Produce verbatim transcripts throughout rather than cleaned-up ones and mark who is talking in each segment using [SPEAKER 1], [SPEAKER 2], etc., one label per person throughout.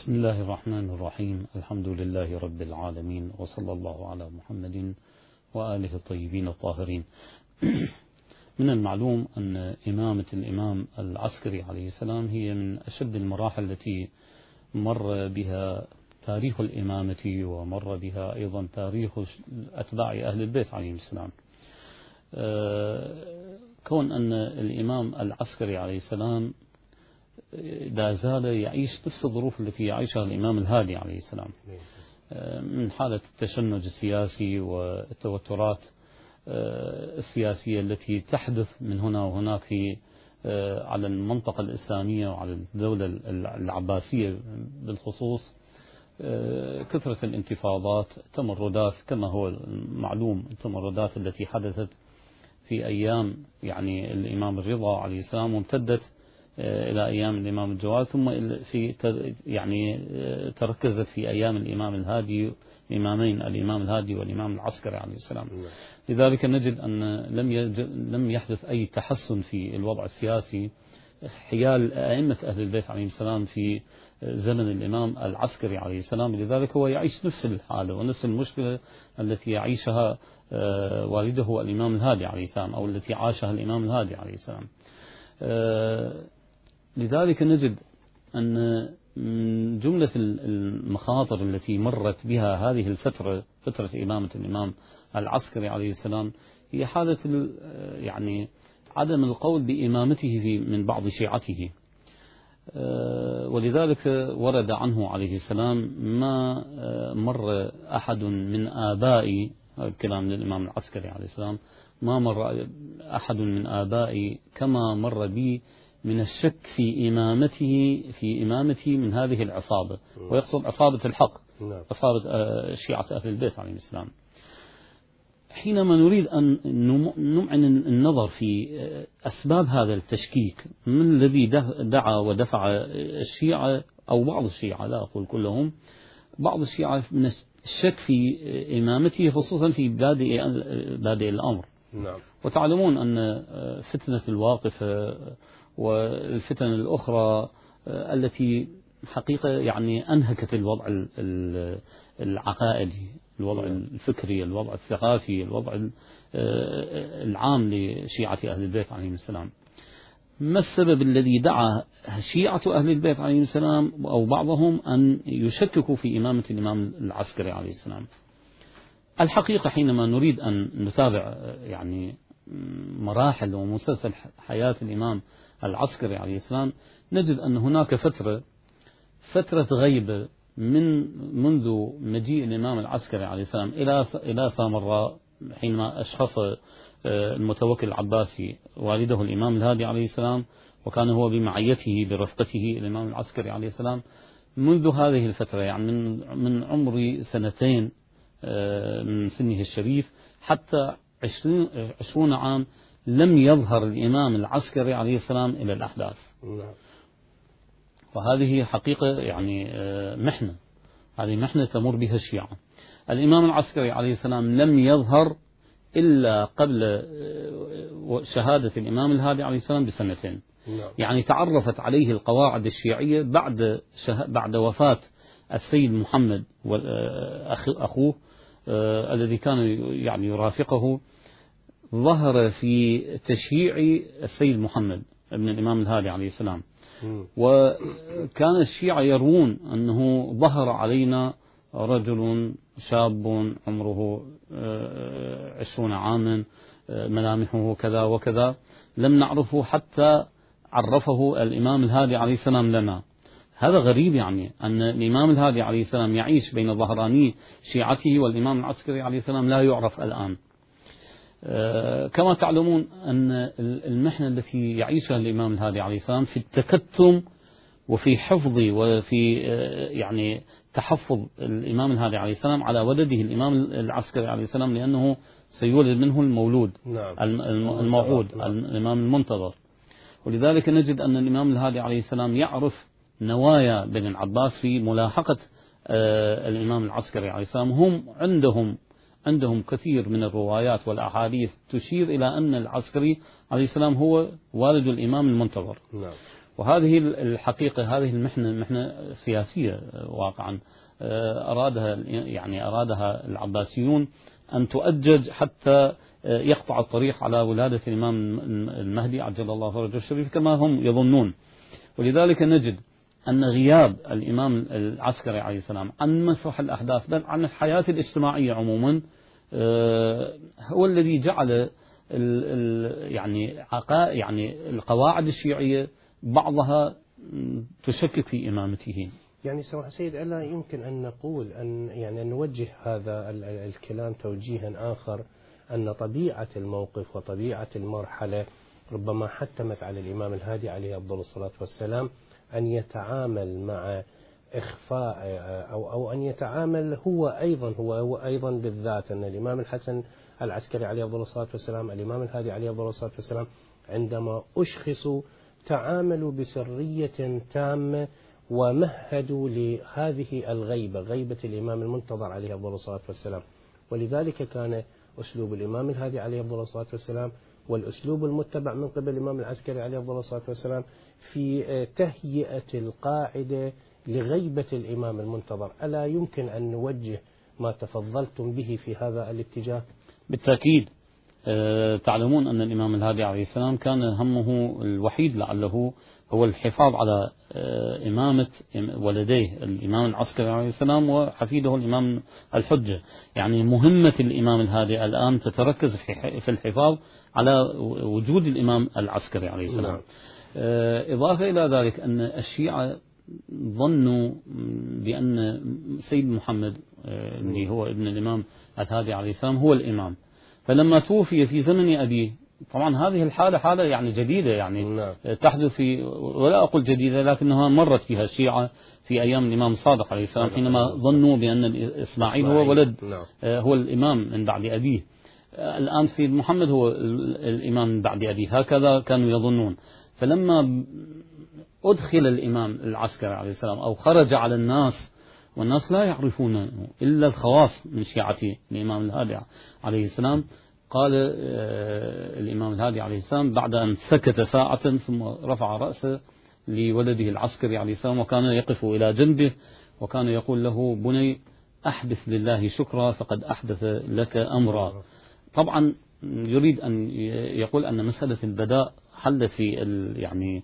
[SPEAKER 1] بسم الله الرحمن الرحيم. الحمد لله رب العالمين، وصلى الله على محمد وآله الطيبين الطاهرين. من المعلوم أن إمامة الإمام العسكري عليه السلام هي من أشد المراحل التي مر بها تاريخ الإمامة، ومر بها أيضا تاريخ أتباع أهل البيت عليهم السلام. كون أن الإمام العسكري عليه السلام لا زال يعيش نفس الظروف التي يعيشها الإمام الهادي عليه السلام، من حالة التشنج السياسي والتوترات السياسية التي تحدث من هنا وهناك في على المنطقة الإسلامية وعلى الدولة العباسية بالخصوص، كثرة الانتفاضات، التمردات كما هو معلوم، التمردات التي حدثت في أيام يعني الإمام الرضا عليه السلام وامتدت إلى أيام الإمام الجواد، ثم في يعني تركزت في أيام الإمام الهادي، الإمامين الإمام الهادي والإمام العسكري عليه السلام. لذلك نجد أن لم لم يحدث أي تحسن في الوضع السياسي حيال أئمة أهل البيت عليهم السلام في زمن الإمام العسكري عليه السلام. لذلك هو يعيش نفس الحالة ونفس المشكلة التي يعيشها والده الإمام الهادي عليه السلام، أو التي عاشها الإمام الهادي عليه السلام. لذلك نجد أن من جملة المخاطر التي مرت بها هذه الفترة، فترة إمامة الإمام العسكري عليه السلام، هي حالة يعني عدم القول بإمامته في من بعض شيعته. ولذلك ورد عنه عليه السلام ما مر أحد من آبائي، الكلام للإمام العسكري عليه السلام، ما مر أحد من آبائي كما مر بي من الشك في إمامته في إمامتي من هذه العصابة، ويقصد عصابة الحق، عصابة شيعة أهل البيت عليهم السلام. حينما نريد أن نمعن النظر في أسباب هذا التشكيك، من الذي دعا ودفع الشيعة أو بعض الشيعة، لا أقول كلهم، بعض الشيعة من الشك في إمامته خصوصا في بادئ بادئ الأمر. وتعلمون أن فتنة الواقفة والفتن الأخرى التي حقيقة يعني أنهكت الوضع العقائدي، الوضع الفكري، الوضع الثقافي، الوضع العام لشيعة أهل البيت عليهم السلام. ما السبب الذي دعا شيعة أهل البيت عليهم السلام أو بعضهم أن يشككوا في إمامة الإمام العسكري عليه السلام؟ الحقيقة حينما نريد أن نتابع يعني مراحل ومسلسل حياة الإمام العسكري عليه السلام، نجد أن هناك فترة فترة غيبة من منذ مجيء الإمام العسكري عليه السلام إلى إلى سامراء، حينما أشخص المتوكل العباسي والده الإمام الهادي عليه السلام، وكان هو بمعيته برفقته الإمام العسكري عليه السلام. منذ هذه الفترة يعني من من عمر سنتين من سنه الشريف حتى عشرين عشرون عام لم يظهر الإمام العسكري عليه السلام إلى الأحداث. وهذه حقيقة يعني محنة، هذه محنة تمر بها الشيعة. الإمام العسكري عليه السلام لم يظهر إلا قبل شهادة الإمام الهادي عليه السلام بسنتين. يعني تعرفت عليه القواعد الشيعية بعد بعد وفاة السيد محمد أخوه الذي كان يعني يرافقه، ظهر في تشييع السيد محمد ابن الإمام الهادي عليه السلام. وكان الشيعة يروون أنه ظهر علينا رجل شاب عمره عشرون عاما، ملامحه كذا وكذا، لم نعرفه حتى عرفه الإمام الهادي عليه السلام لنا. هذا غريب، يعني أن الإمام الهادي عليه السلام يعيش بين ظهراني شيعته والإمام العسكري عليه السلام لا يعرف الآن. كما تعلمون أن المحنة التي يعيشها الإمام الهادي عليه السلام في التكتم وفي حفظ وفي يعني تحفظ الإمام الهادي عليه السلام على ولده الإمام العسكري عليه السلام، لأنه سيولد منه المولود الموعود الإمام المنتظر. ولذلك نجد أن الإمام الهادي عليه السلام يعرف نوايا بن العباس في ملاحقة الإمام العسكري عليه السلام. هم عندهم عندهم كثير من الروايات والأحاديث تشير إلى أن العسكري عليه السلام هو والد الإمام المنتظر. وهذه الحقيقة هذه المحنة محنة سياسية واقعا أرادها يعني أرادها العباسيون أن تؤجج حتى يقطع الطريق على ولادة الإمام المهدي عجل الله فرجه الشريف كما هم يظنون. ولذلك نجد أن غياب الإمام العسكري عليه السلام عن مسرح الأحداث بل عن الحياة الاجتماعية عموما هو الذي جعل ال ال يعني عقاء يعني القواعد الشيعية بعضها تشكك في إمامته.
[SPEAKER 2] يعني سماحة سيد ألا يمكن أن نقول أن يعني أن نوجه هذا الكلام توجيها آخر أن طبيعة الموقف وطبيعة المرحلة ربما حتمت على الإمام الهادي عليه أفضل الصلاة والسلام أن يتعامل مع إخفاء أو أو أن يتعامل هو أيضا هو, هو أيضا بالذات أن الإمام الحسن العسكري عليه أفضل الصلاة والسلام الإمام الهادي عليه أفضل الصلاة والسلام عندما أشخصوا تعاملوا بسرية تامة ومهدوا لهذه الغيبة غيبة الإمام المنتظر عليه أفضل الصلاة والسلام. ولذلك كان أسلوب الإمام الهادي عليه أفضل الصلاة والسلام والأسلوب المتبع من قبل الإمام العسكري عليه أفضل الصلاة والسلام في تهيئة القاعدة لغيبة الإمام المنتظر. ألا يمكن أن نوجه ما تفضلتم به في هذا الاتجاه؟
[SPEAKER 1] بالتأكيد. أه تعلمون أن الإمام الهادي عليه السلام كان همه الوحيد لعله هو الحفاظ على أه إمامة ولديه الإمام العسكري عليه السلام وحفيده الإمام الحجة. يعني مهمة الإمام الهادي الآن تتركز في الحفاظ على وجود الإمام العسكري عليه السلام. أه إضافة إلى ذلك أن الشيعة ظنوا بأن سيد محمد اللي هو ابن الإمام الهادي عليه السلام هو الإمام، فلما توفي في زمن أبيه طبعا هذه الحالة حالة يعني جديدة يعني نعم. تحدث في ولا أقول جديدة لكنها مرت فيها الشيعة في أيام الإمام الصادق عليه السلام حينما ظنوا بأن إسماعيل هو ولد نعم. هو الإمام من بعد أبيه. الآن سيد محمد هو الإمام من بعد أبيه هكذا كانوا يظنون. فلما أدخل الإمام العسكري عليه السلام أو خرج على الناس والناس لا يعرفونه إلا الخواص من شيعة الإمام الهادي عليه السلام قال الإمام الهادي عليه السلام بعد أن سكت ساعة ثم رفع رأسه لولده العسكري عليه السلام وكان يقف إلى جنبه وكان يقول له بني أحدث لله شكرا فقد أحدث لك أمرا. طبعا يريد أن يقول أن مسألة البداء حلت في يعني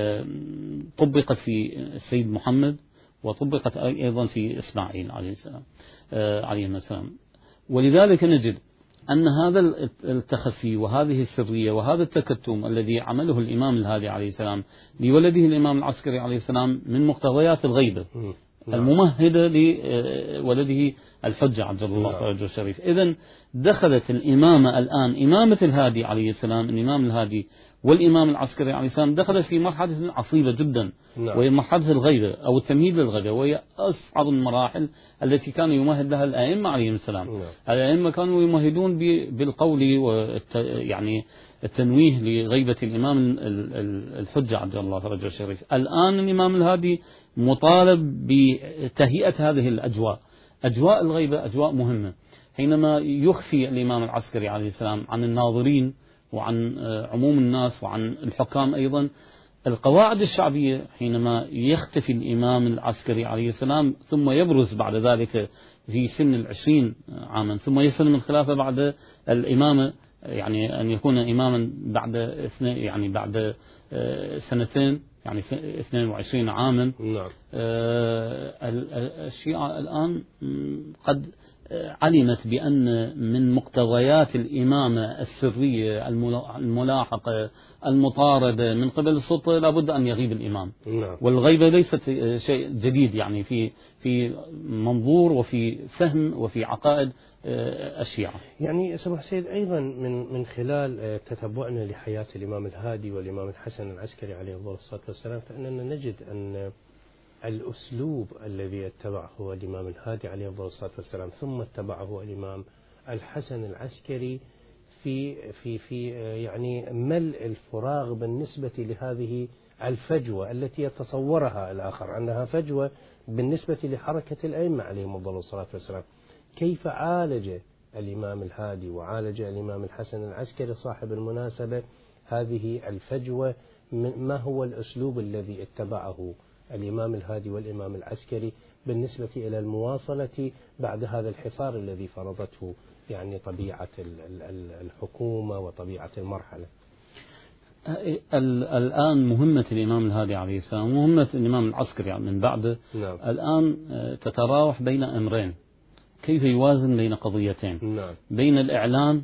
[SPEAKER 1] طبقت في السيد محمد وطبقت أيضا في إسماعيل عليه السلام عليه السلام. ولذلك نجد أن هذا التخفي وهذه السرية وهذا التكتم الذي عمله الإمام الهادي عليه السلام لولده الإمام العسكري عليه السلام من مقتضيات الغيبة الممهدة لولده الحجة عبد الله فرجه الشريف. إذن دخلت الإمامة الآن إمامة الهادي عليه السلام الإمام الهادي والإمام العسكري عليه السلام دخلت في مرحلة عصيبة جدا نعم. وهي مرحلة الغيبة أو التمهيد للغيبة وهي أصعب المراحل التي كان يمهد لها الأئمة عليهم السلام نعم. الأئمة كانوا يمهدون بالقول والت... يعني التنويه لغيبة الإمام الحجة عبد الله فرجه الشريف. الآن الإمام الهادي مطالب بتهيئة هذه الأجواء أجواء الغيبة أجواء مهمة حينما يخفي الإمام العسكري عليه السلام عن الناظرين وعن عموم الناس وعن الحكام أيضا القواعد الشعبية حينما يختفي الإمام العسكري عليه السلام ثم يبرز بعد ذلك في سن العشرين عاما ثم يسلم الخلافة بعد الإمامة يعني أن يكون إماما بعد يعني بعد سنتين يعني اثنين وعشرين عاما نعم. الشيعة الآن قد علمت بأن من مقتضيات الإمامة السرية الملاحقة المطاردة من قبل السلطة لابد أن يغيب الإمام نعم. والغيبة ليست شيء جديد يعني في في منظور وفي فهم وفي عقائد الشيعة.
[SPEAKER 2] يعني سمح سيد أيضا من من خلال تتبعنا لحياة الإمام الهادي والإمام الحسن العسكري عليه الصلاة والسلام فإننا نجد أن الأسلوب الذي اتبعه الإمام الهادي عليه الصلاة والسلام ثم اتبعه الإمام الحسن العسكري في في في يعني ملء الفراغ بالنسبة لهذه الفجوة التي يتصورها الآخر أنها فجوة بالنسبة لحركة الأئمة عليهم الصلاة والسلام. كيف عالج الإمام الهادي وعالج الإمام الحسن العسكري صاحب المناسبة هذه الفجوة ما هو الأسلوب الذي اتبعه الإمام الهادي والإمام العسكري بالنسبة إلى المواصلة بعد هذا الحصار الذي فرضته يعني طبيعة الحكومة وطبيعة المرحلة؟
[SPEAKER 1] الآن مهمة الإمام الهادي عليه السلام ومهمة الإمام العسكري يعني من بعده
[SPEAKER 2] نعم.
[SPEAKER 1] الآن تتراوح بين أمرين، كيف يوازن بين قضيتين.
[SPEAKER 2] نعم.
[SPEAKER 1] بين الإعلان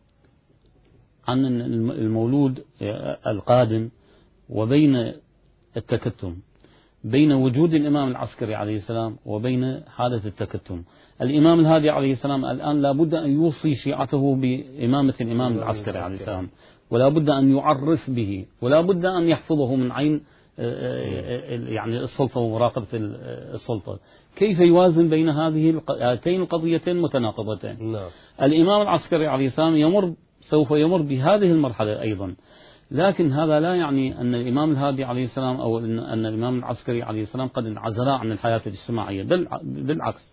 [SPEAKER 1] عن المولود القادم وبين التكتم، بين وجود الإمام العسكري عليه السلام وبين حالة التكتم. الإمام الهادي عليه السلام الآن لا بد أن يوصي شيعته بإمامة الإمام العسكري عليه السلام، ولا بد أن يعرف به، ولا بد أن يحفظه من عين يعني السلطة ومراقبة السلطة. كيف يوازن بين هذه هاتين القضيتين متناقضتين؟
[SPEAKER 2] نعم.
[SPEAKER 1] الإمام العسكري عليه السلام يمر سوف يمر بهذه المرحلة أيضا، لكن هذا لا يعني أن الإمام الهادي عليه السلام أو أن الإمام العسكري عليه السلام قد انعزلا عن الحياة الاجتماعية، بل بالعكس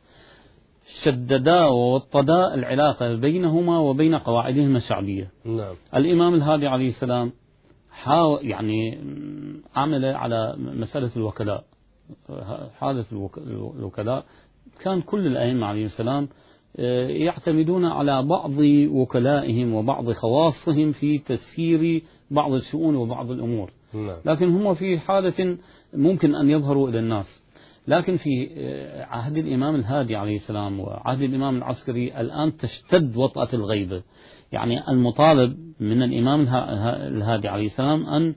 [SPEAKER 1] شددا ووطدا العلاقة بينهما وبين قواعدهما الشعبية.
[SPEAKER 2] نعم.
[SPEAKER 1] الإمام الهادي عليه السلام حاول يعني عمل على مسألة الوكلاء، حالة الوكلاء كان كل الأئمة عليهم السلام يعتمدون على بعض وكلائهم وبعض خواصهم في تسيير بعض الشؤون وبعض الأمور.
[SPEAKER 2] نعم.
[SPEAKER 1] لكن هم في حالة ممكن أن يظهروا إلى الناس. لكن في عهد الإمام الهادي عليه السلام وعهد الإمام العسكري الآن تشتد وطأة الغيبة، يعني المطالب من الإمام الهادي عليه السلام أن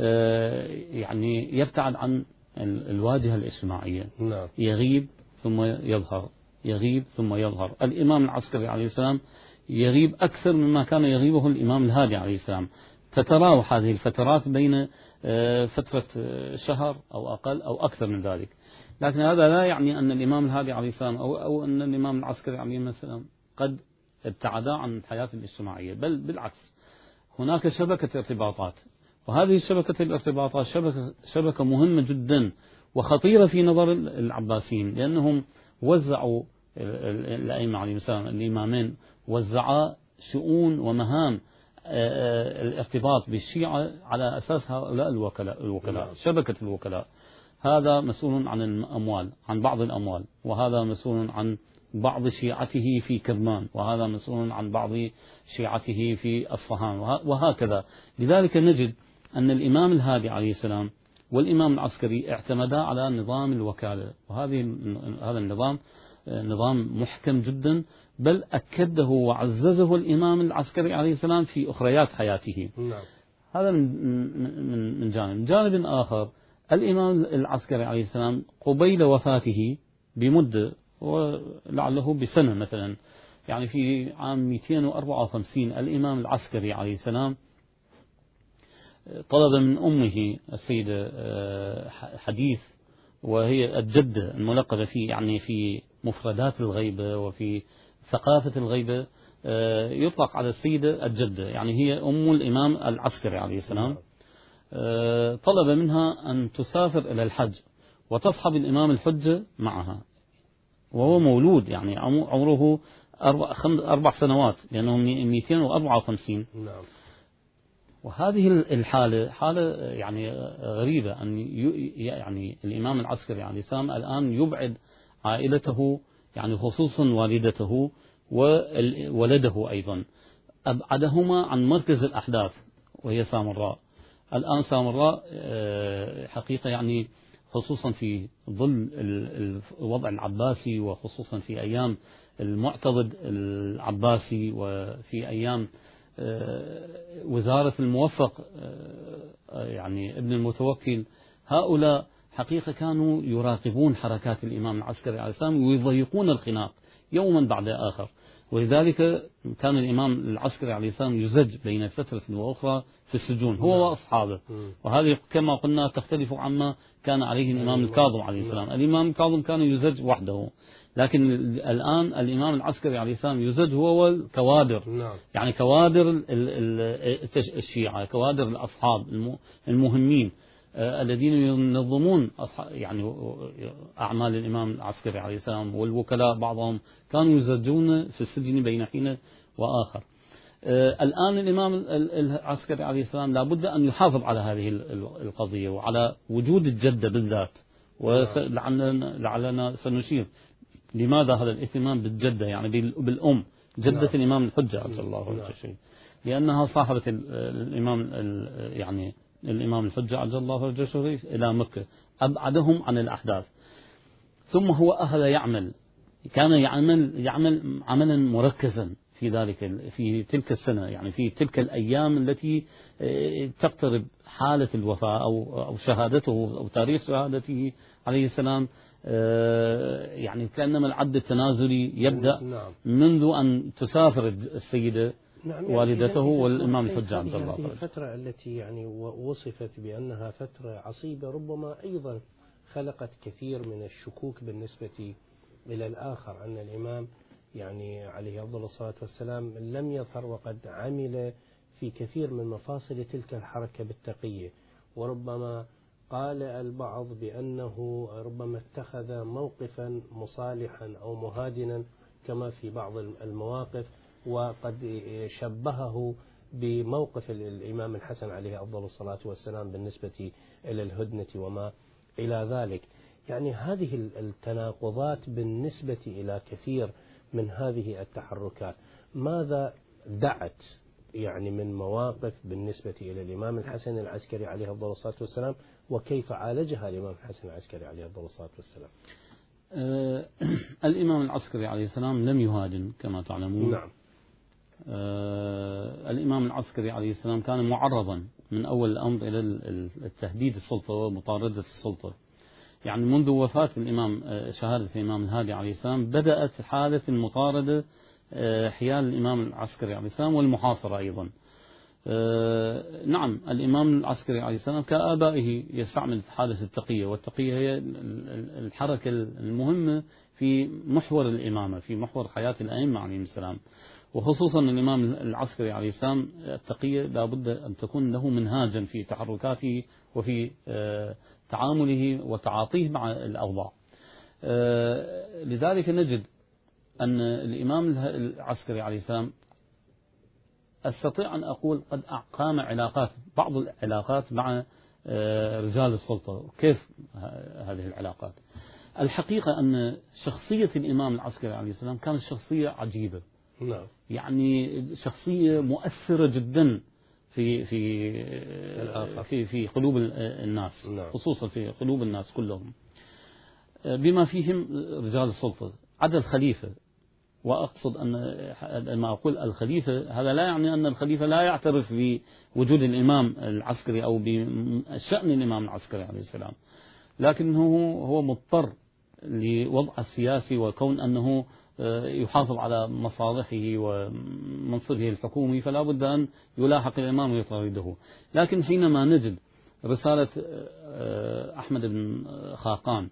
[SPEAKER 1] يعني يبتعد عن الواجهة الاجتماعية.
[SPEAKER 2] نعم.
[SPEAKER 1] يغيب ثم يظهر، يغيب ثم يظهر. الإمام العسكري عليه السلام يغيب أكثر مما كان يغيبه الإمام الهادي عليه السلام. تتراوح هذه الفترات بين فترة شهر أو أقل أو أكثر من ذلك، لكن هذا لا يعني أن الإمام الهادي عليه السلام أو, أو أن الإمام العسكري عليه السلام قد ابتعدا عن الحياة الاجتماعية، بل بالعكس هناك شبكة ارتباطات، وهذه الشبكة الارتباطات شبكة, شبكة مهمة جدا وخطيرة في نظر العباسيين، لأنهم وزعوا الأئمة عليهم السلام الإمامين وزعا شؤون ومهام الارتباط بالشيعة على أساس هؤلاء الوكلاء, الوكلاء شبكة الوكلاء. هذا مسؤول عن الأموال، عن بعض الأموال، وهذا مسؤول عن بعض شيعته في كرمان، وهذا مسؤول عن بعض شيعته في أصفهان، وهكذا. لذلك نجد أن الإمام الهادي عليه السلام والإمام العسكري اعتمدا على نظام الوكالة، وهذه هذا النظام نظام محكم جدا، بل أكده وعززه الإمام العسكري عليه السلام في أخريات حياته.
[SPEAKER 2] نعم.
[SPEAKER 1] هذا من من من جانب. من جانب آخر الإمام العسكري عليه السلام قبيل وفاته بمدة ولعله بسنة مثلا، يعني في عام مئتين وأربعة وخمسين الإمام العسكري عليه السلام طلب من أمه السيدة حديث، وهي الجدة الملقبة في يعني في مفردات الغيبة وفي ثقافة الغيبة يطلق على السيدة الجدة، يعني هي أم الإمام العسكري عليه السلام. طلب منها أن تسافر إلى الحج وتصحب الإمام الحجة معها، وهو مولود يعني عمره أربع, أربع سنوات لأنه مئتين وأربعة وخمسين.
[SPEAKER 2] نعم.
[SPEAKER 1] وهذه الحالة حالة يعني غريبة، أن يعني الإمام العسكري عليه السلام الآن يبعد عائلته، يعني خصوصا والدته وولده أيضا، أبعدهما عن مركز الأحداث وهي سامراء. الآن سامراء حقيقة يعني خصوصا في ظل الوضع العباسي، وخصوصا في أيام المعتضد العباسي، وفي أيام وزارة الموفق يعني ابن المتوكل، هؤلاء حقيقة كانوا يراقبون حركات الإمام العسكري عليه السلام ويضيقون الخناق يوما بعد آخر، ولذلك كان الإمام العسكري عليه السلام يزج بين فترة وأخرى في السجون هو وأصحابه، وهذه كما قلنا تختلف عما كان عليه الإمام الكاظم عليه السلام. الإمام الكاظم كان يزج وحده، لكن الآن الإمام العسكري عليه السلام يزج هو والكوادر، يعني كوادر الشيعة، كوادر الأصحاب المهمين الذين ينظمون يعني أعمال الإمام العسكري عليه السلام، والوكلاء بعضهم كانوا يزجون في السجن بين حين وآخر. آه الآن الإمام العسكري عليه السلام لابد أن يحافظ على هذه القضية وعلى وجود الجدة بالذات، ولعلنا لعلنا سنشير لماذا هذا الاهتمام بالجدة، يعني بالأم جدة نعم. الإمام الحجة عجل الله وجهه نعم. لأنها صاحبة الإمام يعني الإمام الحجة عجل الله وجهه إلى مكة، أبعدهم عن الأحداث. ثم هو أهل يعمل كان يعمل يعمل عملا مركزا في ذلك في تلك السنة، يعني في تلك الأيام التي تقترب حالة الوفاة أو أو شهادته أو تاريخ شهادته عليه السلام، يعني كأنما العد التنازلي يبدأ نعم. منذ أن تسافر السيدة نعم. والدته والإمام الحجة عبد الله.
[SPEAKER 2] هذه الفترة التي يعني وصفت بأنها فترة عصيبة ربما أيضا خلقت كثير من الشكوك بالنسبة إلى الآخر، أن الإمام يعني عليه أفضل الصلاة والسلام لم يظهر وقد عمل في كثير من مفاصل تلك الحركة بالتقية، وربما قال البعض بأنه ربما اتخذ موقفا مصالحا أو مهادنا كما في بعض المواقف، وقد شبهه بموقف الإمام الحسن عليه أفضل الصلاة والسلام بالنسبة إلى الهدنة وما إلى ذلك. يعني هذه التناقضات بالنسبة إلى كثير من هذه التحركات ماذا دعت يعني من مواقف بالنسبة إلى الإمام الحسن العسكري عليه أفضل الصلاة والسلام، وكيف عالجها الإمام الحسن العسكري عليه أفضل الصلاة والسلام؟
[SPEAKER 1] آه الإمام العسكري عليه السلام لم يهاجم كما تعلمون.
[SPEAKER 2] نعم.
[SPEAKER 1] آه الإمام العسكري عليه السلام كان معرضا من أول الأمر إلى التهديد السلطة ومطاردة السلطة، يعني منذ وفاة الإمام شهادة الإمام الهادي عليه السلام بدأت حالة المطاردة حيال الإمام العسكري عليه السلام والمحاصرة أيضا. نعم الإمام العسكري عليه السلام كآبائه يستعمل حالة التقية، والتقية هي الحركة المهمة في محور الإمامة في محور حياة الأئمة عليهم السلام، وخصوصا الإمام العسكري عليه السلام التقية لابد أن تكون له منهاجا في تحركاته وفي تعامله وتعاطيه مع الأوضاع. لذلك نجد أن الإمام العسكري عليه السلام أستطيع أن أقول قد أقام علاقات بعض العلاقات مع رجال السلطة. كيف هذه العلاقات؟ الحقيقة أن شخصية الإمام العسكري عليه السلام كانت شخصية عجيبة،
[SPEAKER 2] نعم.
[SPEAKER 1] يعني شخصية مؤثرة جدا في في في في قلوب الناس،
[SPEAKER 2] نعم.
[SPEAKER 1] خصوصا في قلوب الناس كلهم بما فيهم رجال السلطة عدا الخليفة. وأقصد أن لما أقول الخليفة هذا لا يعني أن الخليفة لا يعترف بوجود الإمام العسكري أو بشأن الإمام العسكري عليه السلام، لكنه هو مضطر لوضع السياسي وكون أنه يحافظ على مصالحه ومنصبه الحكومي فلا بد أن يلاحق الإمام ويطارده. لكن حينما نجد رسالة أحمد بن خاقان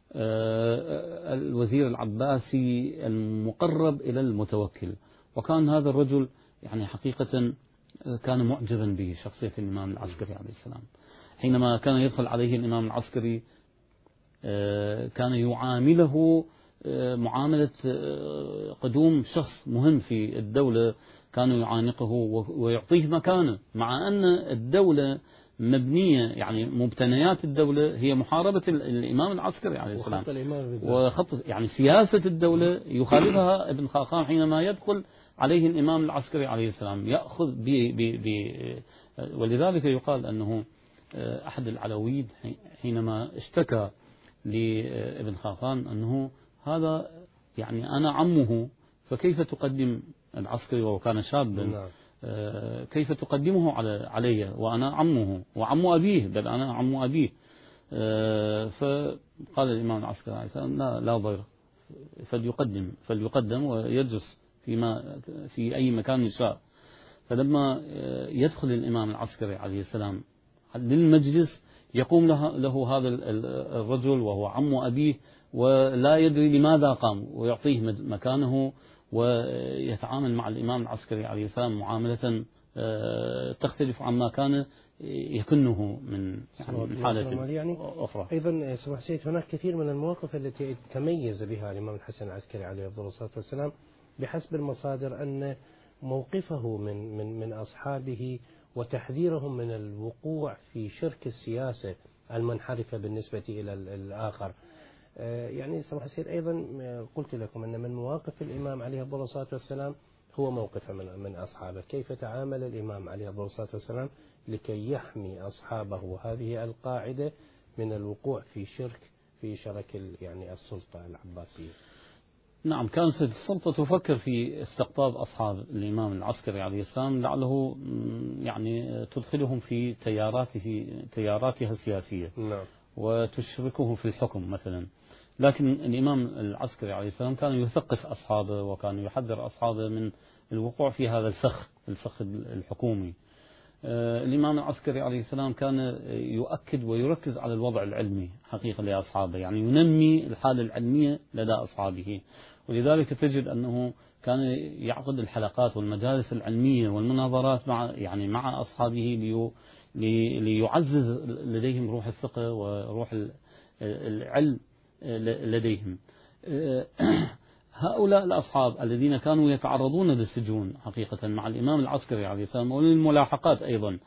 [SPEAKER 1] الوزير العباسي المقرب إلى المتوكل، وكان هذا الرجل يعني حقيقة كان معجبا بشخصية الإمام العسكري عليه السلام، حينما كان يدخل عليه الإمام العسكري كان يعامله معاملة قدوم شخص مهم في الدولة، كان يعانقه ويعطيه مكانه، مع أن الدولة مبنية يعني مبتنيات الدولة هي محاربة الإمام العسكري عليه السلام وخط يعني سياسة الدولة يخالفها ابن خاقان حينما يدخل عليه الإمام العسكري عليه السلام يأخذ ب ب ب ولذلك يقال أنه أحد العلويين حينما اشتكى لابن خاقان أنه هذا يعني أنا عمه فكيف تقدم العسكري وكان شابا كيف تقدمه على علي وأنا عمه وعم أبيه بل أنا عم أبيه. فقال الإمام العسكري عليه السلام لا لا ضير فليقدم فليقدم ويجلس فيما في أي مكان يشاء. فلما يدخل الإمام العسكري عليه السلام للمجلس يقوم له, له هذا الرجل وهو عم أبيه ولا يدري لماذا قام ويعطيه مكانه ويتعامل مع الإمام العسكري عليه السلام معاملة تختلف عما كان يكنه من يعني حالة
[SPEAKER 2] يعني
[SPEAKER 1] أخرى.
[SPEAKER 2] أيضا سمح سيد هناك كثير من المواقف التي تميز بها الإمام الحسن العسكري عليه أفضل الصلاة والسلام بحسب المصادر أن موقفه من من من أصحابه وتحذيرهم من الوقوع في شرك السياسة المنحرفة بالنسبة إلى الآخر. يعني سماحة السيد أيضا قلت لكم أن من مواقف الإمام عليه الصلاة والسلام هو موقفه من من أصحابه، كيف تعامل الإمام عليه الصلاة والسلام لكي يحمي أصحابه هذه القاعدة من الوقوع في شرك في شرك يعني السلطة العباسية.
[SPEAKER 1] نعم، كانت السلطة تفكر في استقطاب أصحاب الإمام العسكري عليه السلام لعله يعني تدخلهم في تياراته تياراتها السياسية.
[SPEAKER 2] نعم.
[SPEAKER 1] وتشركهم في الحكم مثلا. لكن الإمام العسكري عليه السلام كان يثقف أصحابه وكان يحذر أصحابه من الوقوع في هذا الفخ الفخ الحكومي. الإمام العسكري عليه السلام كان يؤكد ويركز على الوضع العلمي حقيقة لأصحابه، يعني ينمي الحالة العلمية لدى أصحابه، ولذلك تجد أنه كان يعقد الحلقات والمجالس العلمية والمناظرات مع يعني مع أصحابه لي ليعزز لديهم روح الثقة وروح العلم لديهم. هؤلاء الأصحاب الذين كانوا يتعرضون للسجون حقيقة مع الإمام العسكري عليه السلام وللملاحقات أيضا،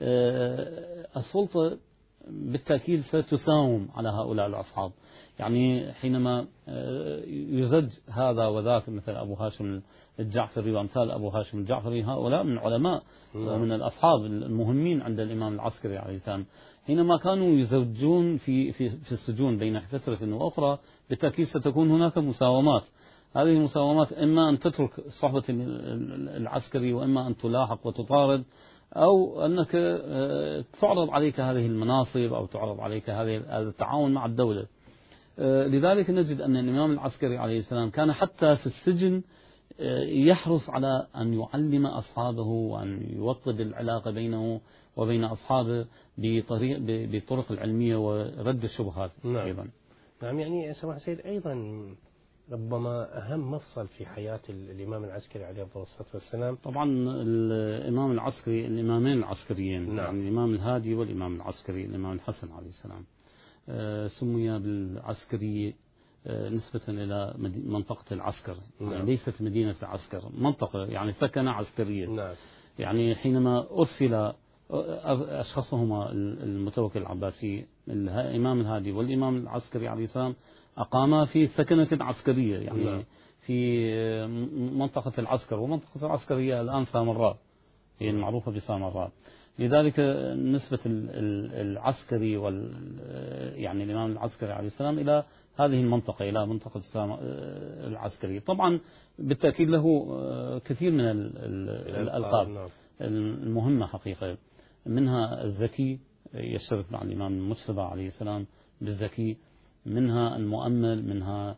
[SPEAKER 1] السلطة بالتأكيد ستساوم على هؤلاء الأصحاب. يعني حينما يزج هذا وذاك مثل أبو هاشم الجعفري وأمثال أبو هاشم الجعفري، هؤلاء من العلماء ومن الأصحاب المهمين عند الإمام العسكري عليه السلام، حينما كانوا يزوجون في في في السجون بين فترة وأخرى بالتأكيد ستكون هناك مساومات. هذه المساومات إما أن تترك صحبة العسكري وإما أن تلاحق وتطارد، أو أنك تعرض عليك هذه المناصب أو تعرض عليك هذا التعاون مع الدولة. لذلك نجد أن الإمام العسكري عليه السلام كان حتى في السجن يحرص على أن يعلم أصحابه وأن يوطد العلاقة بينه وبين أصحابه بطريق بطرق العلمية ورد الشبهات.
[SPEAKER 2] نعم.
[SPEAKER 1] أيضا
[SPEAKER 2] نعم، يعني سماحة سيد أيضا ربما أهم مفصل في حياة الإمام العسكري عليه الصلاة والسلام
[SPEAKER 1] طبعا الإمام العسكري الإمامين العسكريين.
[SPEAKER 2] نعم.
[SPEAKER 1] يعني الإمام الهادي والإمام العسكري الإمام الحسن عليه السلام سمي بالعسكري نسبة إلى منطقة العسكر.
[SPEAKER 2] نعم.
[SPEAKER 1] يعني ليست مدينة العسكر، منطقة يعني ثكنة عسكرية.
[SPEAKER 2] نعم.
[SPEAKER 1] يعني حينما أرسل أشخاصهما المتوكل العباسي الإمام الهادي والإمام العسكري عليه السلام أقاما في ثكنة عسكرية، يعني
[SPEAKER 2] نعم.
[SPEAKER 1] في منطقة العسكر، ومنطقة العسكر هي الآن سامراء، هي المعروفة بسامراء. لذلك نسبة العسكري وال يعني الإمام العسكري عليه السلام إلى هذه المنطقة، إلى منطقة العسكرية. طبعا بالتأكيد له كثير من الألقاب المهمة حقيقة، منها الزكي، يشترك مع الإمام المجتبى عليه السلام بالزكي، منها المؤمل، منها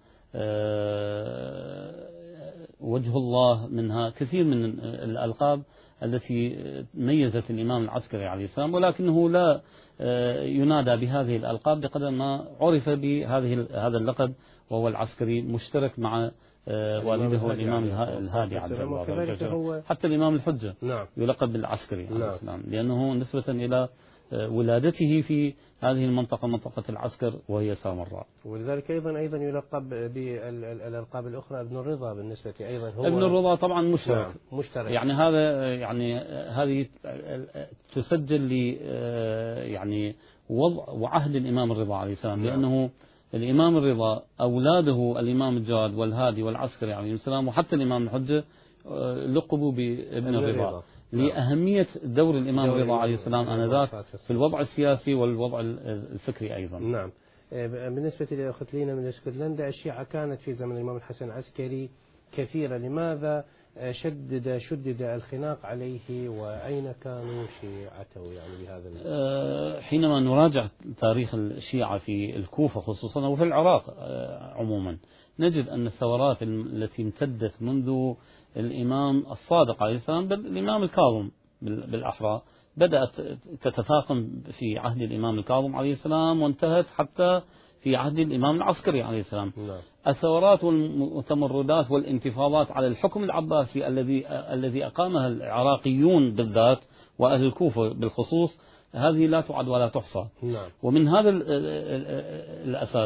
[SPEAKER 1] وجه الله، منها كثير من الألقاب التي ميزت الإمام العسكري عليه السلام، ولكنه لا ينادى بهذه الألقاب بقدر ما عرف بهذه هذا اللقب، وهو العسكري مشترك مع والده الإمام الهادي عجل الله. حتى الإمام الحجة
[SPEAKER 2] نعم.
[SPEAKER 1] يلقب بالعسكري عليه
[SPEAKER 2] نعم.
[SPEAKER 1] السلام، لأنه نسبة إلى ولادته في هذه المنطقة منطقة العسكر وهي سامراء.
[SPEAKER 2] ولذلك أيضا أيضا يلقب بالألقاب الأخرى ابن الرضا، بالنسبة أيضا هو
[SPEAKER 1] ابن الرضا طبعا مشترك.
[SPEAKER 2] نعم. مشترك.
[SPEAKER 1] يعني هذا يعني هذه تسجل لي يعني وضع وعهد الإمام الرضا عليه السلام. نعم. لأنه الإمام الرضا أولاده الإمام الجواد والهادي والعسكري عليه السلام وحتى الإمام الحجة لقبوا بابن الرضا لأهمية دور الإمام الرضا عليه السلام آنذاك في الوضع السياسي والوضع الفكري أيضا.
[SPEAKER 2] نعم. بالنسبة لأخت لينا من اسكتلندا، الشيعة كانت في زمن الإمام الحسن العسكري كثيرة، لماذا شدد شدد الخناق عليه وأين كانوا شيعته يعني بهذا؟
[SPEAKER 1] حينما نراجع تاريخ الشيعة في الكوفة خصوصا وفي العراق عموما، نجد أن الثورات التي امتدت منذ الإمام الصادق عليه السلام بل الإمام الكاظم بالأحرى بدأت تتفاقم في عهد الإمام الكاظم عليه السلام وانتهت حتى في عهد الإمام العسكري عليه السلام.
[SPEAKER 2] نعم.
[SPEAKER 1] الثورات والتمردات والانتفاضات على الحكم العباسي الذي الذي أقامها العراقيون بالذات وأهل الكوفة بالخصوص هذه لا تعد ولا تحصى.
[SPEAKER 2] نعم.
[SPEAKER 1] ومن هذا الأساس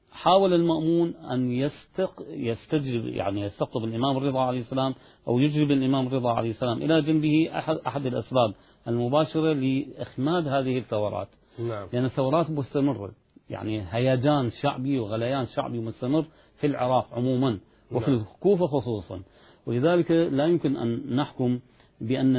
[SPEAKER 1] حاول المأمون أن يستق يستجلب يعني يستقطب الإمام الرضا عليه السلام أو يجلب الإمام الرضا عليه السلام إلى جنبه أحد أحد الأسباب المباشرة لإخماد هذه الثورات.
[SPEAKER 2] نعم.
[SPEAKER 1] لأن الثورات مستمرة، يعني هيجان شعبي وغليان شعبي مستمر في العراق عموما وفي الكوفة خصوصا، ولذلك لا يمكن أن نحكم بأن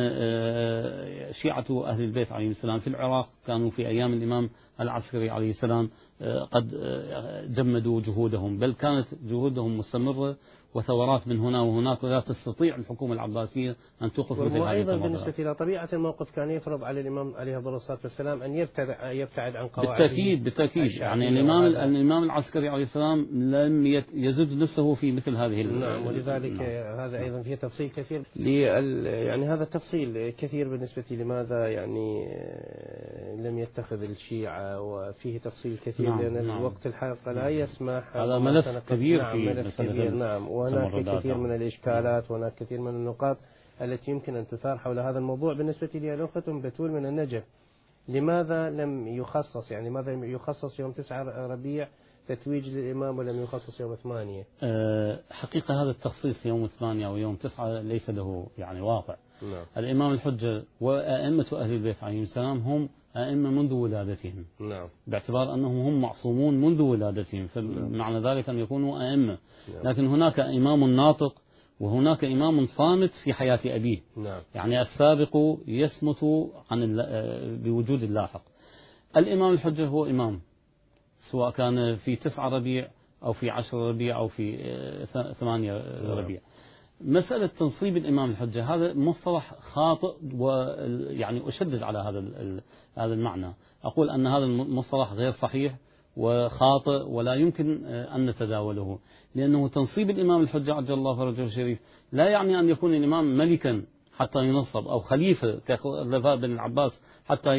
[SPEAKER 1] شيعة أهل البيت عليهم السلام في العراق كانوا في أيام الإمام العسكري عليه السلام قد جمدوا جهودهم، بل كانت جهودهم مستمرة وثورات من هنا وهناك، ولا تستطيع الحكومة العباسية أن توقف مثل هذه
[SPEAKER 2] وأيضا
[SPEAKER 1] الثورات.
[SPEAKER 2] بالنسبة إلى طبيعة الموقف كان يفرض على الإمام عليه الصلاة والسلام أن يبتعد يبتعد عن قواعد.
[SPEAKER 1] بالتأكيد بالتأكيد يعني الإمام الإمام العسكري عليه السلام لم يزج نفسه في مثل هذه.
[SPEAKER 2] نعم. ولذلك
[SPEAKER 1] نعم.
[SPEAKER 2] هذا أيضا فيه تفصيل كثير يعني هذا التفصيل كثير بالنسبة لماذا يعني لم يتخذ الشيعة، وفيه تفصيل كثير.
[SPEAKER 1] نعم.
[SPEAKER 2] لأن
[SPEAKER 1] نعم.
[SPEAKER 2] الوقت الحلقة لا يسمح.
[SPEAKER 1] هذا ملف كبير.
[SPEAKER 2] نعم.
[SPEAKER 1] في
[SPEAKER 2] ملف كبير. نعم. وهناك كثير من الإشكالات وهناك كثير من النقاط التي يمكن أن تثار حول هذا الموضوع. بالنسبة لي الأخت أم بتول من النجف، لماذا لم يخصص يعني ماذا يخصص يوم تسعة ربيع تتويج للإمام ولم يخصص يوم ثمانية؟
[SPEAKER 1] أه حقيقة هذا التخصيص يوم ثمانية أو يوم تسعة ليس له يعني واقع.
[SPEAKER 2] نعم.
[SPEAKER 1] الإمام الحجة وأئمة أهل البيت عليهم السلام هم أئمة منذ ولادتهم.
[SPEAKER 2] نعم. باعتبار
[SPEAKER 1] أنهم هم معصومون منذ ولادتهم، فمعنى ذلك أن يكونوا أئمة. نعم. لكن هناك إمام ناطق وهناك إمام صامت في حياة أبيه.
[SPEAKER 2] نعم.
[SPEAKER 1] يعني السابق يصمت عن بوجود اللاحق. الإمام الحجة هو إمام، سواء كان في تسعة ربيع أو في عشر ربيع أو في ثمانية ربيع. مسألة تنصيب الإمام الحجة هذا مصطلح خاطئ، ويعني أشدد على هذا هذا المعنى. أقول أن هذا المصطلح غير صحيح وخاطئ ولا يمكن أن نتداوله، لأنه تنصيب الإمام الحجة عجل الله فرجه الشريف لا يعني أن يكون الإمام ملكا حتى ينصب أو خليفة كخلفاء بن العباس حتى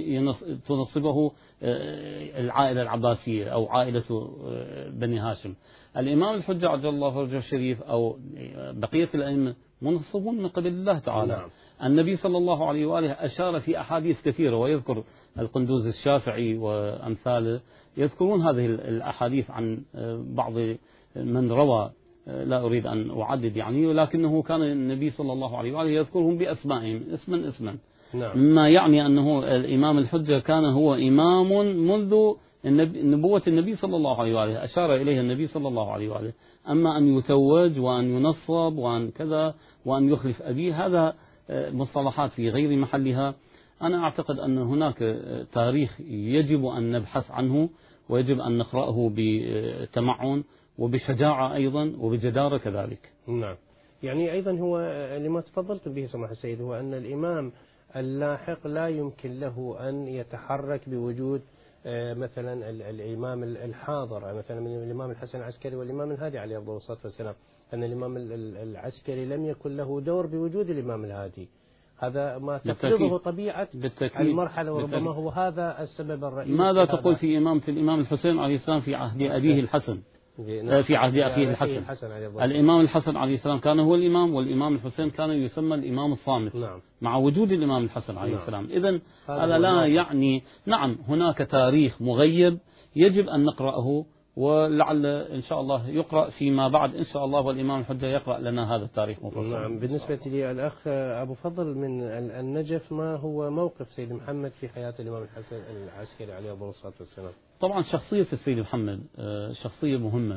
[SPEAKER 1] تنصبه العائلة العباسية أو عائلة بني هاشم. الإمام الحجة عجل الله فرجه الشريف أو بقية الأئمة منصبون من قبل الله تعالى. نعم. النبي صلى الله عليه وآله أشار في أحاديث كثيرة، ويذكر القندوز الشافعي وأمثاله يذكرون هذه الأحاديث عن بعض من روى، لا أريد أن أعدد يعني، ولكنه كان النبي صلى الله عليه وآله يذكرهم بأسمائهم اسما اسما. نعم. مما يعني أنه الإمام الحجة كان هو إمام منذ نبوة النبي صلى الله عليه وآله، أشار إليه النبي صلى الله عليه وآله. أما أن يتوج وأن ينصب وأن كذا وأن يخلف أبيه هذا مصطلحات في غير محلها. أنا أعتقد أن هناك تاريخ يجب أن نبحث عنه ويجب أن نقرأه بتمعن وبشجاعة أيضا وبجدارة كذلك.
[SPEAKER 2] نعم. يعني أيضا هو لما تفضلت به سماحة السيد هو أن الإمام اللاحق لا يمكن له أن يتحرك بوجود مثلا الإمام الحاضر، مثلا من الإمام الحسن العسكري والإمام الهادي عليه الصلاة والسلام، أن الإمام العسكري لم يكن له دور بوجود الإمام الهادي. هذا ما تفرضه طبيعة بالتأكيد. المرحلة، وربما بالتأكيد. هو هذا السبب الرئيسي.
[SPEAKER 1] ماذا تقول في إمامة الإمام الحسين عليه السلام في عهد أبيه الحسن؟ في عهد أخيه الحسن. الإمام الحسن عليه السلام كان هو الإمام، والإمام الحسين كان يسمى الإمام الصامت. نعم. مع وجود الإمام الحسن عليه نعم. السلام. إذن هذا لا يعني نعم هناك تاريخ مغيب يجب أن نقرأه، ولعل إن شاء الله يقرأ فيما بعد إن شاء الله، والإمام الحجة يقرأ لنا هذا التاريخ مفصل.
[SPEAKER 2] نعم. بالنسبة لي الأخ أبو فضل من النجف، ما هو موقف سيد محمد في حياة الإمام الحسن العسكري عليه الصلاة والسلام؟
[SPEAKER 1] طبعا شخصية السيد محمد شخصية مهمة،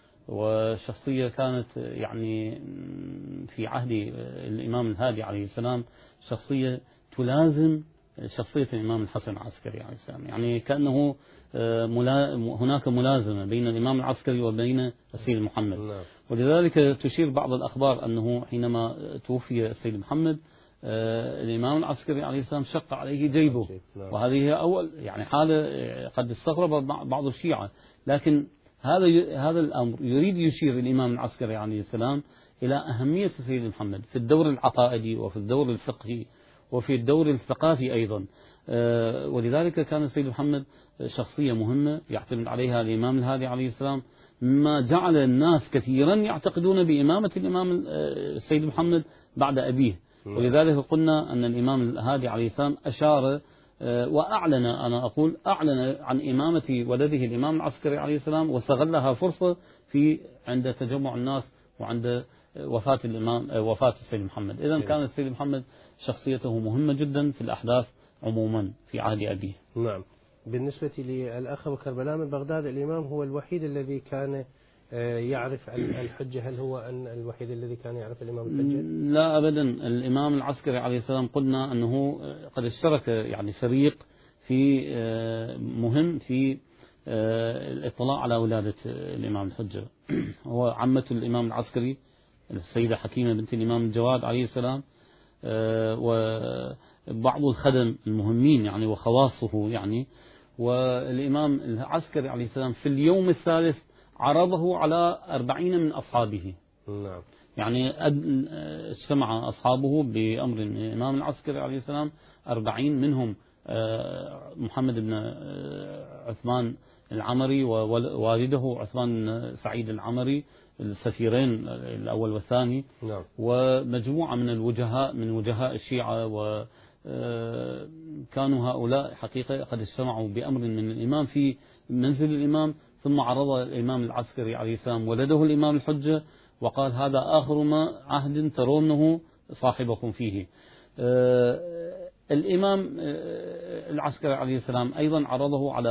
[SPEAKER 1] وشخصية كانت يعني في عهد الإمام الهادي عليه السلام شخصية تلازم شخصية الإمام الحسن العسكري عليه السلام. يعني كأنه هناك ملازمة بين الإمام العسكري وبين السيد محمد. ولذلك تشير بعض الأخبار أنه حينما توفي السيد محمد الإمام العسكري عليه السلام شق عليه جيبه، وهذه هي أول يعني حالة قد استغرب بعض الشيعة، لكن هذا هذا الأمر يريد يشير الإمام العسكري عليه السلام إلى أهمية السيد محمد في الدور العقائدي وفي الدور الفقهي وفي الدور الثقافي أيضا. ولذلك كان السيد محمد شخصية مهمة يعتمد عليها الإمام الهادي عليه السلام، ما جعل الناس كثيرا يعتقدون بإمامة الإمام السيد محمد بعد أبيه. ولذلك قلنا أن الإمام الهادي عليه السلام أشار وأعلن، أنا أقول أعلن عن إمامة ولده الإمام العسكري عليه السلام، واستغلها فرصة في عند تجمع الناس وعند وفاة الإمام وفاة السيد محمد. إذا كان السيد محمد شخصيته مهمة جدا في الأحداث عموما في عهد أبيه.
[SPEAKER 2] نعم. بالنسبة للأخ بكربلاء من بغداد، الإمام هو الوحيد الذي كان يعرف الحجة، هل هو أن الوحيد الذي كان يعرف الإمام الحجة؟
[SPEAKER 1] لا أبدا، الإمام العسكري عليه السلام قلنا أنه قد اشترك يعني فريق في مهم في الاطلاع على ولادة الإمام الحجة. هو عمة الإمام العسكري السيدة حكيمة بنت الإمام الجواد عليه السلام، وبعض الخدم المهمين يعني وخواصه يعني. والإمام العسكري عليه السلام في اليوم الثالث عرضه على أربعين من أصحابه.
[SPEAKER 2] نعم.
[SPEAKER 1] يعني اجتمع أصحابه بأمر الإمام العسكري عليه السلام أربعين، منهم محمد بن عثمان العمري ووالده عثمان سعيد العمري السفيرين الأول والثاني.
[SPEAKER 2] نعم.
[SPEAKER 1] ومجموعة من الوجهاء من وجهاء الشيعة، وكانوا هؤلاء حقيقة قد اجتمعوا بأمر من الإمام في منزل الإمام، ثم عرض الإمام العسكري عليه السلام ولده الإمام الحجة وقال هذا آخر ما عهد ترونه صاحبكم فيه. الإمام العسكري عليه السلام أيضا عرضه على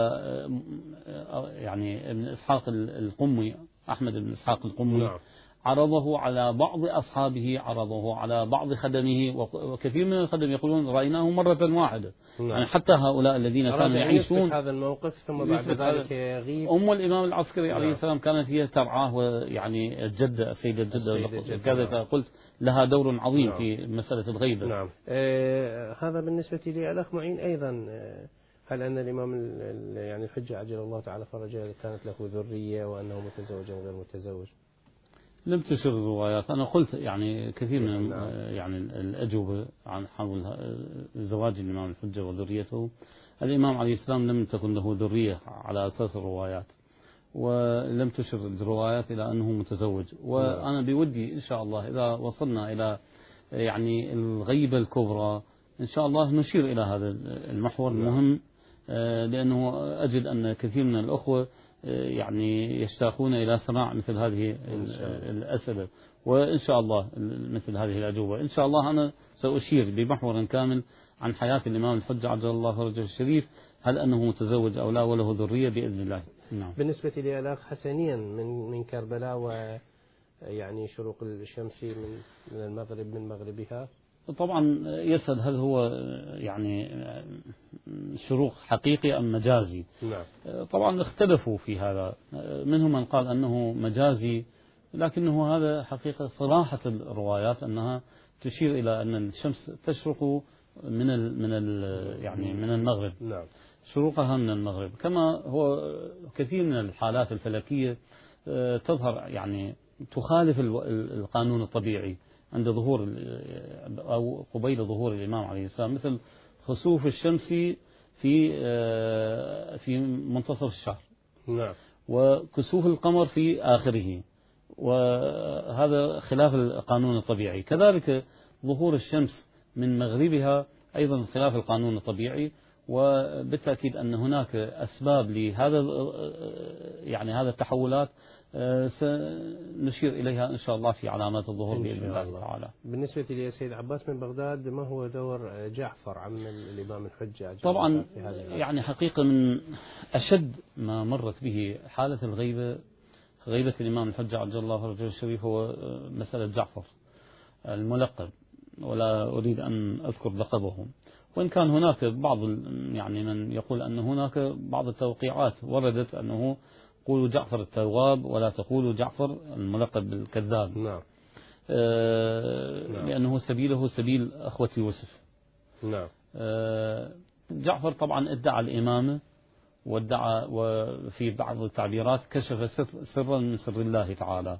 [SPEAKER 1] يعني ابن إسحاق القمي، أحمد بن إسحاق القمي.
[SPEAKER 2] نعم.
[SPEAKER 1] عرضه على بعض أصحابه، عرضه على بعض خدمه، وكثير من الخدم يقولون رأيناه مرة واحدة.
[SPEAKER 2] نعم.
[SPEAKER 1] يعني حتى هؤلاء الذين كانوا يعيشون
[SPEAKER 2] هذا الموقف ثم بعد ذلك يغيب.
[SPEAKER 1] أم الإمام العسكري عليه
[SPEAKER 2] نعم.
[SPEAKER 1] السلام كانت هي ترعاه، ويعني الجدة السيدة الجدة كذا قلت لها دور عظيم. نعم. في مسألة الغيبة.
[SPEAKER 2] نعم. آه هذا بالنسبة لي. الأخ معين أيضا، آه هل أن الإمام يعني الحجة عجل الله تعالى فرجه كانت له ذرية وأنه متزوج أو غير متزوج؟
[SPEAKER 1] لم تشر الروايات. أنا قلت يعني كثير من يعني الأجوبة عن حول زواج الإمام الحجة وذريته. الإمام عليه السلام لم تكن له ذرية على أساس الروايات، ولم تشر الروايات إلى أنه متزوج. وأنا بودي إن شاء الله إذا وصلنا إلى يعني الغيبة الكبرى إن شاء الله نشير إلى هذا المحور المهم، لأنه أجد أن كثير من الأخوة يعني يشتاقون إلى سماع مثل هذه الأسئلة، وإن شاء الله مثل هذه الأجوبة. إن شاء الله أنا سأشير بمحور كامل عن حياة الإمام الحجة عجل الله فرجه الشريف، هل أنه متزوج أو لا وله ذرية بإذن الله. نعم.
[SPEAKER 2] بالنسبة لي الأخ حسنيا من من كربلاء، ويعني شروق الشمس من من المغرب من مغربها،
[SPEAKER 1] طبعا يسأل هل هو يعني شروق حقيقي أم مجازي؟
[SPEAKER 2] نعم.
[SPEAKER 1] طبعا اختلفوا في هذا، منهم من قال أنه مجازي، لكنه هذا حقيقة صراحة الروايات أنها تشير إلى أن الشمس تشرق من ال من ال يعني من المغرب.
[SPEAKER 2] نعم.
[SPEAKER 1] شروقها من المغرب، كما هو كثير من الحالات الفلكية تظهر يعني تخالف القانون الطبيعي عند ظهور أو قبيل ظهور الإمام عليه السلام، مثل خسوف الشمس في في منتصف الشهر.
[SPEAKER 2] نعم.
[SPEAKER 1] وكسوف القمر في آخره، وهذا خلاف القانون الطبيعي. كذلك ظهور الشمس من مغربها أيضا خلاف القانون الطبيعي، وبالتأكيد أن هناك أسباب لهذا يعني هذا التحولات سنشير إليها إن شاء الله في علامات الظهور بإذن الله, الله تعالى.
[SPEAKER 2] بالنسبة لي سيد عباس من بغداد، ما هو دور جعفر عم الإمام الحجة؟
[SPEAKER 1] طبعا يعني حقيقة من أشد ما مرت به حالة الغيبة، غيبة الإمام الحجة عجل الله فرجه الشريف، هو مسألة جعفر الملقب، ولا أريد أن أذكر لقبه، وإن كان هناك بعض يعني من يقول أن هناك بعض التوقيعات وردت أنه قولوا جعفر التواب ولا تقولوا جعفر الملقب بالكذاب.
[SPEAKER 2] نعم.
[SPEAKER 1] آه لأنه سبيله سبيل أخوة يوسف.
[SPEAKER 2] نعم.
[SPEAKER 1] آه جعفر طبعا ادعى الإمامة، وادعى وفي بعض التعبيرات كشف سر سرا من سر الله تعالى،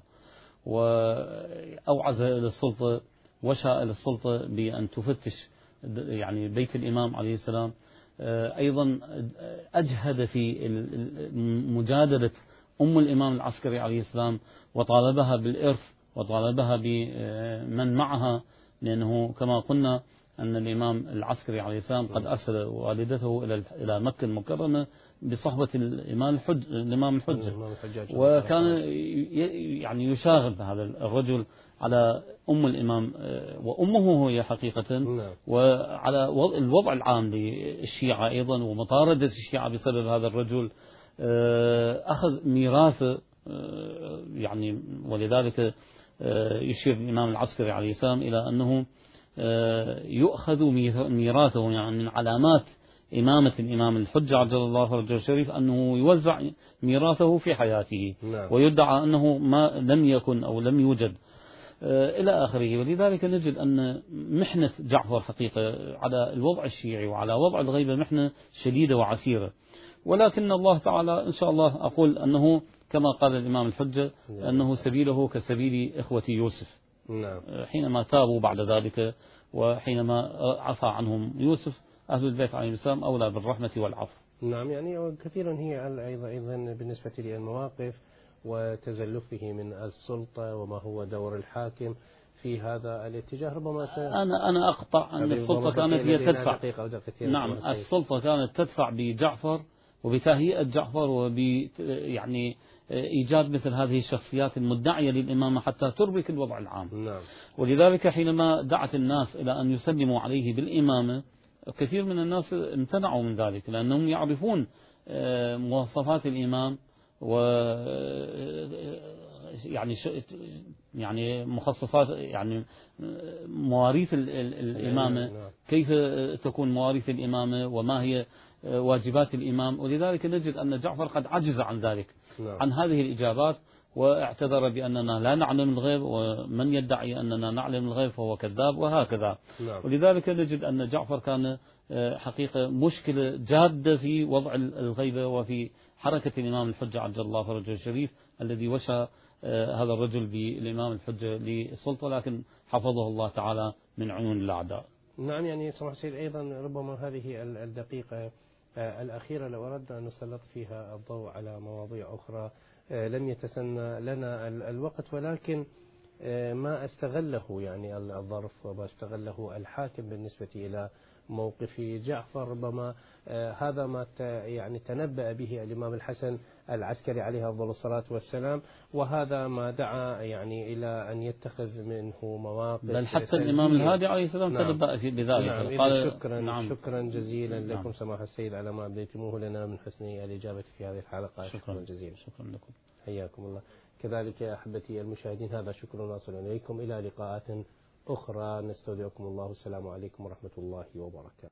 [SPEAKER 1] وأوعز إلى السلطة وشاء إلى السلطة بأن تفتش يعني بيت الإمام عليه السلام. أيضا أجهد في مجادلة أم الإمام العسكري عليه السلام، وطالبها بالإرث وطالبها بمن معها، لأنه كما قلنا أن الإمام العسكري عليه السلام قد أرسل والدته إلى إلى مكة المكرمة بصحبة الإمام الحج الإمام الحجة، وكان يعني يشاغب هذا الرجل على أم الإمام وأمه هي حقيقة، وعلى الوضع العام للشيعة أيضا ومطاردة الشيعة بسبب هذا الرجل. أخذ ميراثه يعني، ولذلك يشير الإمام العسكري عليه السلام إلى أنه يؤخذ ميراثه، يعني من علامات إمامة الإمام الحجة عجل الله فرجه الشريف أنه يوزع ميراثه في حياته، ويدعى أنه ما لم يكن أو لم يوجد إلى آخره. ولذلك نجد أن محنة جعفر حقيقة على الوضع الشيعي وعلى وضع الغيبة محنة شديدة وعسيرة، ولكن الله تعالى إن شاء الله أقول أنه كما قال الإمام الحجة أنه سبيله كسبيل إخوة يوسف، حينما تابوا بعد ذلك وحينما عفى عنهم يوسف أهل البيت عليه السلام أولى بالرحمة والعفو.
[SPEAKER 2] نعم، يعني كثيرا هي أيضا أيضا بالنسبة للمواقف وتزلفه من السلطة وما هو دور الحاكم في هذا الاتجاه. ربما
[SPEAKER 1] أنا أنا أقطع أن السلطة كانت هي تدفع، نعم السلطة كانت تدفع بجعفر وبتهيئة جعفر وب يعني إيجاد مثل هذه الشخصيات المدعية للإمامة حتى تربك الوضع العام.
[SPEAKER 2] نعم.
[SPEAKER 1] ولذلك حينما دعت الناس إلى أن يسلموا عليه بالإمامة كثير من الناس امتنعوا من ذلك، لأنهم يعرفون مواصفات الإمام و يعني يعني مخصصات يعني مواريث الإمامة، كيف تكون مواريث الإمامة وما هي واجبات الإمام. ولذلك نجد أن جعفر قد عجز عن ذلك، عن هذه الإجابات، واعتذر بأننا لا نعلم الغيب، ومن يدعي أننا نعلم الغيب فهو كذاب، وهكذا. ولذلك نجد أن جعفر كان حقيقة مشكلة جادة في وضع الغيبة وفي حركة الإمام الحجة عجل الله فرجه الشريف الذي وشى هذا الرجل بالإمام الحجة للسلطة، لكن حفظه الله تعالى من عيون الأعداء.
[SPEAKER 2] نعم، يعني سمح سيد أيضا ربما هذه الدقيقة الأخيرة لو أردنا أن نسلط فيها الضوء على مواضيع أخرى لم يتسنى لنا الوقت، ولكن ما استغله يعني الظرف وما استغله الحاكم بالنسبة إلى موقف جعفر. ربما هذا ما يعني تنبأ به الإمام الحسن العسكري عليه أفضل الصلاة والسلام، وهذا ما دعا يعني إلى أن يتخذ منه مواقف،
[SPEAKER 1] بل حتى الإمام الهادي عليه السلام
[SPEAKER 2] نعم.
[SPEAKER 1] تنبأ بذلك.
[SPEAKER 2] نعم. قال شكرا
[SPEAKER 1] نعم.
[SPEAKER 2] شكرا جزيلا
[SPEAKER 1] نعم.
[SPEAKER 2] لكم سماحة السيد على ما أبديتموه لنا من حسن الإجابة في هذه الحلقة.
[SPEAKER 1] شكرا,
[SPEAKER 2] شكرا جزيلا.
[SPEAKER 1] شكرا لكم.
[SPEAKER 2] حياكم الله. كذلك يا أحبتي المشاهدين هذا شكر واصل إليكم، إلى لقاءات أخرى نستودعكم الله. السلام عليكم ورحمة الله وبركاته.